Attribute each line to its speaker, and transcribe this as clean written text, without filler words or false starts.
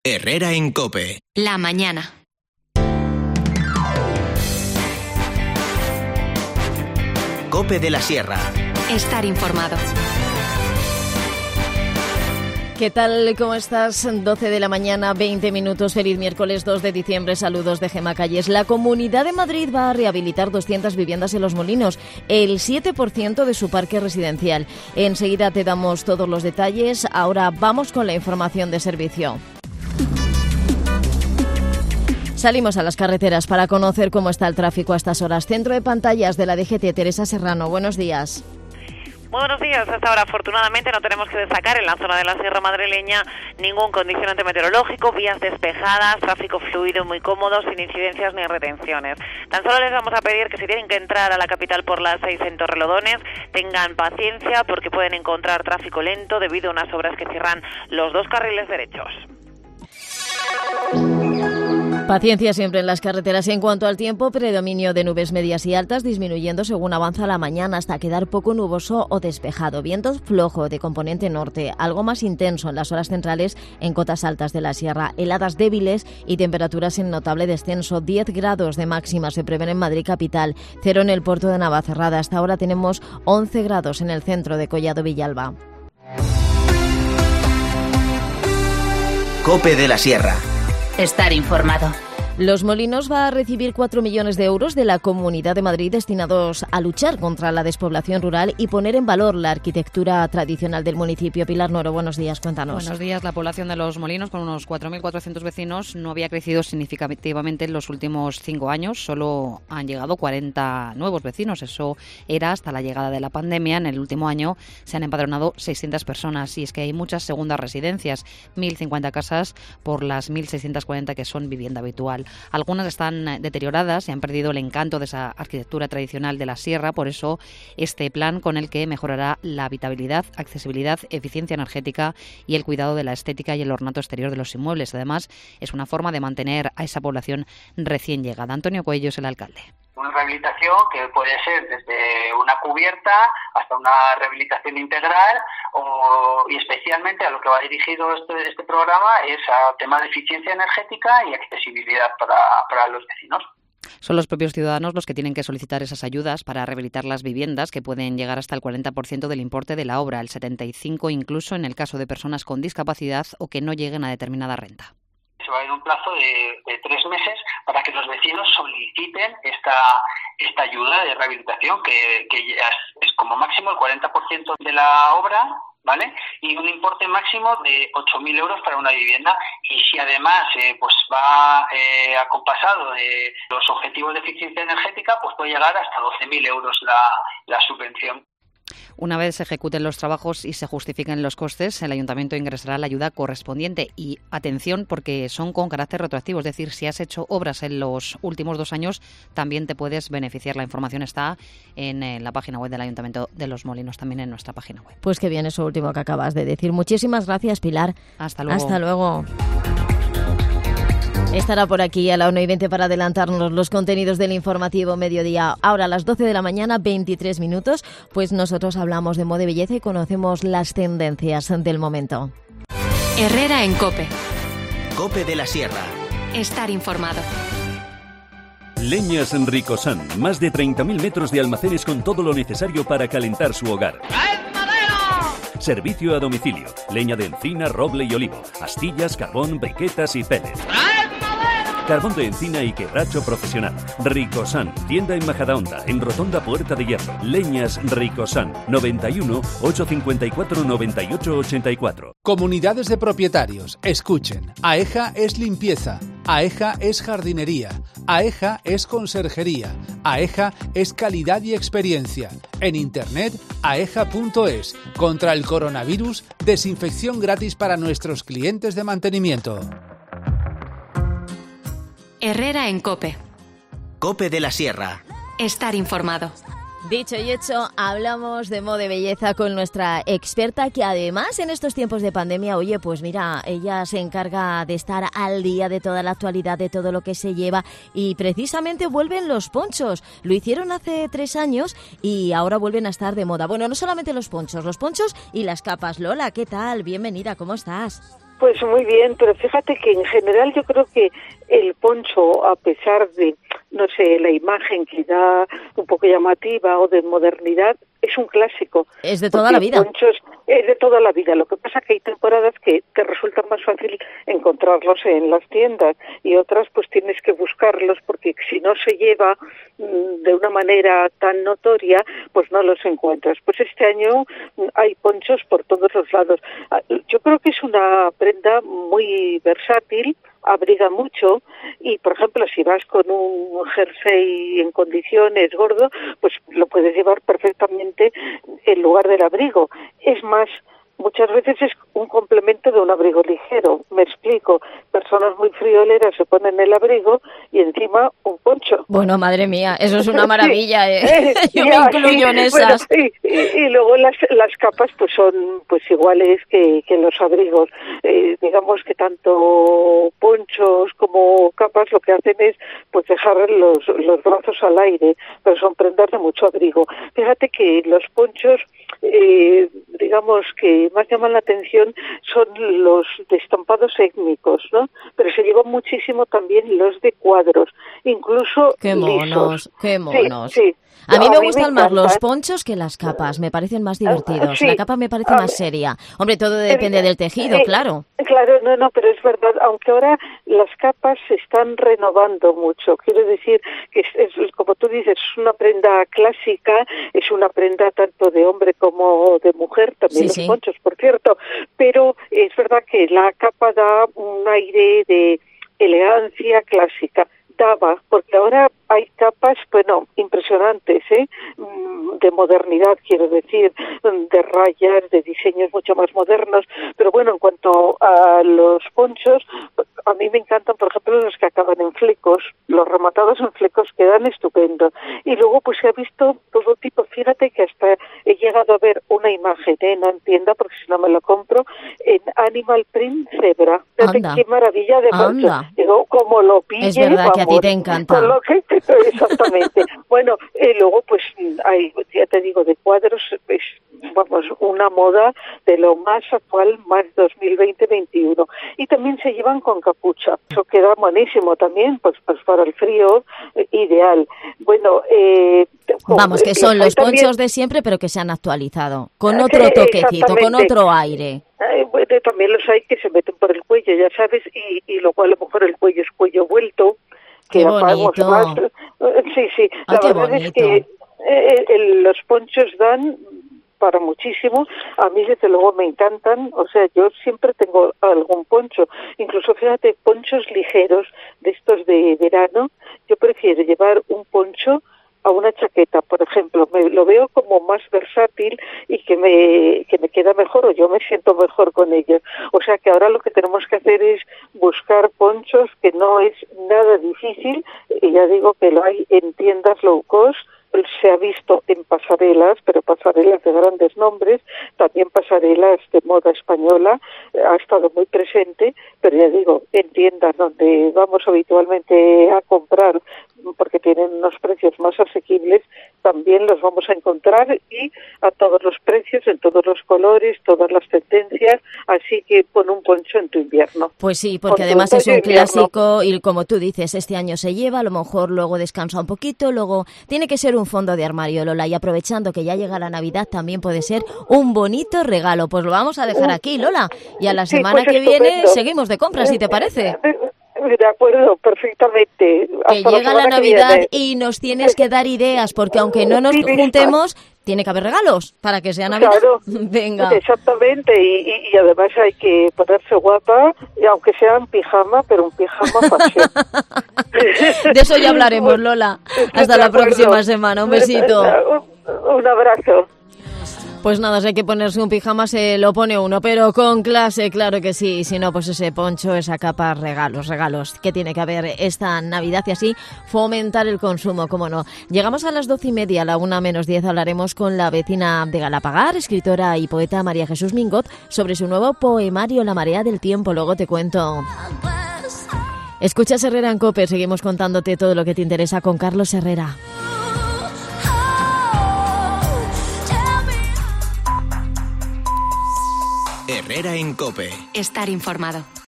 Speaker 1: Herrera en COPE.
Speaker 2: La mañana.
Speaker 1: COPE de la Sierra.
Speaker 2: Estar informado.
Speaker 3: ¿Qué tal? ¿Cómo estás? 12 de la mañana, 20 minutos. Feliz miércoles 2 de diciembre. Saludos de Gemma Calles. La Comunidad de Madrid va a rehabilitar 200 viviendas en Los Molinos, el 7% de su parque residencial. Enseguida te damos todos los detalles. Ahora vamos con la información de servicio. Salimos a las carreteras para conocer cómo está el tráfico a estas horas. Centro de pantallas de la DGT, Teresa Serrano. Buenos días.
Speaker 4: Muy buenos días. Hasta ahora, afortunadamente, no tenemos que destacar en la zona de la Sierra Madrileña ningún condicionante meteorológico, vías despejadas, tráfico fluido muy cómodo, sin incidencias ni retenciones. Tan solo les vamos a pedir que si tienen que entrar a la capital por la 6 en Torrelodones, tengan paciencia porque pueden encontrar tráfico lento debido a unas obras que cierran los dos carriles derechos.
Speaker 3: Paciencia siempre en las carreteras. En cuanto al tiempo, predominio de nubes medias y altas, disminuyendo según avanza la mañana hasta quedar poco nuboso o despejado. Viento flojo de componente norte, algo más intenso en las horas centrales en cotas altas de la sierra. Heladas débiles y temperaturas en notable descenso. 10 grados de máxima se prevén en Madrid capital, 0 en el puerto de Navacerrada. Hasta ahora tenemos 11 grados en el centro de Collado Villalba.
Speaker 1: COPE de la Sierra.
Speaker 2: Estar informado.
Speaker 3: Los Molinos va a recibir 4 millones de euros de la Comunidad de Madrid destinados a luchar contra la despoblación rural y poner en valor la arquitectura tradicional del municipio. Pilar Noro, buenos días, cuéntanos.
Speaker 5: Buenos días. La población de Los Molinos, con unos 4.400 vecinos, no había crecido significativamente en los últimos 5 años. Solo han llegado 40 nuevos vecinos. Eso era hasta la llegada de la pandemia. En el último año se han empadronado 600 personas y es que hay muchas segundas residencias, 1.050 casas por las 1.640 que son vivienda habitual. Algunas están deterioradas y han perdido el encanto de esa arquitectura tradicional de la sierra, por eso este plan con el que mejorará la habitabilidad, accesibilidad, eficiencia energética y el cuidado de la estética y el ornato exterior de los inmuebles. Además, es una forma de mantener a esa población recién llegada. Antonio Coello es el alcalde.
Speaker 6: Una rehabilitación que puede ser desde una cubierta hasta una rehabilitación integral y especialmente a lo que va dirigido este programa es a temas de eficiencia energética y accesibilidad para los vecinos.
Speaker 5: Son los propios ciudadanos los que tienen que solicitar esas ayudas para rehabilitar las viviendas, que pueden llegar hasta el 40% del importe de la obra, el 75% incluso en el caso de personas con discapacidad o que no lleguen a determinada renta.
Speaker 6: Se va a dar un plazo de 3 meses para que los vecinos soliciten esta ayuda de rehabilitación, que ya es como máximo el 40% de la obra, ¿vale? Y un importe máximo de 8.000 euros para una vivienda. Y si además pues va acompasado de los objetivos de eficiencia energética, pues puede llegar hasta 12.000 euros la subvención.
Speaker 5: Una vez se ejecuten los trabajos y se justifiquen los costes, el ayuntamiento ingresará la ayuda correspondiente. Y atención, porque son con carácter retroactivo, es decir, si has hecho obras en los últimos 2 años, también te puedes beneficiar. La información está en la página web del Ayuntamiento de Los Molinos, también en nuestra página web.
Speaker 3: Pues qué bien eso último que acabas de decir. Muchísimas gracias, Pilar.
Speaker 5: Hasta luego.
Speaker 3: Hasta luego. Estará por aquí a la 1:20 para adelantarnos los contenidos del informativo mediodía. Ahora a las 12 de la mañana, 23 minutos, pues nosotros hablamos de moda y belleza y conocemos las tendencias del momento.
Speaker 2: Herrera en COPE.
Speaker 1: COPE de la Sierra.
Speaker 2: Estar informado.
Speaker 7: Leñas Ricosan, más de 30.000 metros de almacenes con todo lo necesario para calentar su hogar. Servicio a domicilio, leña de encina, roble y olivo, astillas, carbón, briquetas y pellets. Carbón de encina y quebracho profesional. Ricosan, tienda en Majadahonda, en Rotonda Puerta de Hierro. Leñas Ricosan, 91 854 98 84.
Speaker 8: Comunidades de propietarios, escuchen. AEJA es limpieza, AEJA es jardinería, AEJA es conserjería, AEJA es calidad y experiencia. En internet, aeja.es. Contra el coronavirus, desinfección gratis para nuestros clientes de mantenimiento.
Speaker 2: Herrera en COPE.
Speaker 1: COPE de la Sierra.
Speaker 2: Estar informado.
Speaker 3: Dicho y hecho, hablamos de moda y belleza con nuestra experta, que además en estos tiempos de pandemia, oye, pues mira, ella se encarga de estar al día de toda la actualidad, de todo lo que se lleva, y precisamente vuelven los ponchos. Lo hicieron hace 3 años y ahora vuelven a estar de moda. Bueno, no solamente los ponchos y las capas. Lola, ¿qué tal? Bienvenida, ¿cómo estás?
Speaker 9: Pues muy bien, pero fíjate que en general yo creo que el poncho, a pesar de, no sé, la imagen que da un poco llamativa o de modernidad, es un clásico.
Speaker 3: Es de toda la vida.
Speaker 9: Ponchos es de toda la vida. Lo que pasa es que hay temporadas que te resulta más fácil encontrarlos en las tiendas y otras pues tienes que buscarlos porque si no se lleva de una manera tan notoria, pues no los encuentras. Pues este año hay ponchos por todos los lados. Yo creo que es una prenda muy versátil, abriga mucho y, por ejemplo, si vas con un jersey en condiciones gordo, pues lo puedes llevar perfectamente en lugar del abrigo. Es más, muchas veces es un complemento de un abrigo ligero. Me explico. Personas muy frioleras se ponen el abrigo y encima un poncho.
Speaker 3: Bueno, madre mía, eso es una maravilla, ¿eh? Yo me incluyo en esas.
Speaker 9: Bueno, y luego las capas pues son pues iguales que los abrigos. Digamos que tanto ponchos como capas lo que hacen es pues dejar los brazos al aire, pero son prendas de mucho abrigo. Fíjate que los ponchos, digamos que más llaman la atención son los de estampados étnicos, ¿no? Pero se llevan muchísimo también los de cuadros, incluso
Speaker 3: ¡qué monos, qué monos!
Speaker 9: Sí.
Speaker 3: A mí me gustan más los ponchos que las capas, me parecen más divertidos. Sí. La capa me parece más seria. Hombre, todo depende del tejido, claro.
Speaker 9: Claro, no, pero es verdad, aunque ahora las capas se están renovando mucho. Quiero decir que es como tú dices, es una prenda clásica, es una prenda tanto de hombre como de mujer, también los ponchos, por cierto, pero es verdad que la capa da un aire de elegancia clásica. Daba, porque ahora hay capas, bueno, impresionantes, de modernidad, quiero decir, de rayas, de diseños mucho más modernos, pero bueno, en cuanto a los ponchos, a mí me encantan, por ejemplo, los que acaban en flecos, los rematados en flecos quedan estupendo, y luego pues se ha visto todo tipo, fíjate que hasta he llegado a ver una imagen, no en tienda, porque si no me lo compro, en Animal Print Zebra, fíjate qué maravilla de poncho, digo, como lo pille,
Speaker 3: es verdad que a ti te encanta.
Speaker 9: Con lo que, exactamente. Bueno, luego pues hay, ya te digo, de cuadros, es, vamos, una moda de lo más actual, más 2020-21. Y también se llevan con capucha. Eso queda buenísimo también, pues para el frío, ideal. Bueno,
Speaker 3: vamos, que son los ponchos de siempre, pero que se han actualizado, con otro toquecito, con otro aire.
Speaker 9: Bueno, también los hay que se meten por el cuello, ya sabes, y luego a lo mejor el cuello es cuello vuelto.
Speaker 3: ¡Qué bonito!
Speaker 9: Más. Sí.
Speaker 3: Ay,
Speaker 9: la verdad es que los ponchos dan para muchísimo. A mí, desde luego, me encantan. O sea, yo siempre tengo algún poncho. Incluso, fíjate, ponchos ligeros de estos de verano. Yo prefiero llevar un poncho a una chaqueta, por ejemplo. Lo veo como más versátil y que me queda mejor, o yo me siento mejor con ellos. O sea que ahora lo que tenemos que hacer es buscar ponchos, que no es nada difícil, y ya digo que lo hay en tiendas low cost. Se ha visto en pasarelas, pero pasarelas de grandes nombres, también pasarelas de moda española, ha estado muy presente, pero ya digo, en tiendas donde vamos habitualmente a comprar, porque tienen unos precios más asequibles, también los vamos a encontrar, y a todos los precios, en todos los colores, todas las tendencias, así que pon un poncho en tu invierno.
Speaker 3: Pues sí, porque además es un clásico y como tú dices, este año se lleva, a lo mejor luego descansa un poquito, luego tiene que ser un fondo de armario, Lola, y aprovechando que ya llega la Navidad también puede ser un bonito regalo. Pues lo vamos a dejar aquí, Lola, y a la semana que viene seguimos de compras, si te parece.
Speaker 9: De acuerdo, perfectamente.
Speaker 3: Que llega la Navidad y nos tienes que dar ideas, porque aunque no nos juntemos, tiene que haber regalos para que sea Navidad.
Speaker 9: Claro,
Speaker 3: venga.
Speaker 9: Exactamente, y además hay que ponerse guapa, y aunque sea en pijama, pero un pijama fashion.
Speaker 3: De eso ya hablaremos, Lola. Hasta la próxima semana. Un besito.
Speaker 9: Un abrazo.
Speaker 3: Pues nada, si hay que ponerse un pijama se lo pone uno, pero con clase, claro que sí. Y si no, pues ese poncho, esa capa, regalos que tiene que haber esta Navidad y así fomentar el consumo, cómo no. Llegamos a las 12:30, a la 1:10, hablaremos con la vecina de Galapagar, escritora y poeta María Jesús Mingot, sobre su nuevo poemario La marea del tiempo. Luego te cuento. Escuchas Herrera en COPE, seguimos contándote todo lo que te interesa con Carlos Herrera.
Speaker 1: Herrera Herrera en COPE.
Speaker 2: Estar informado.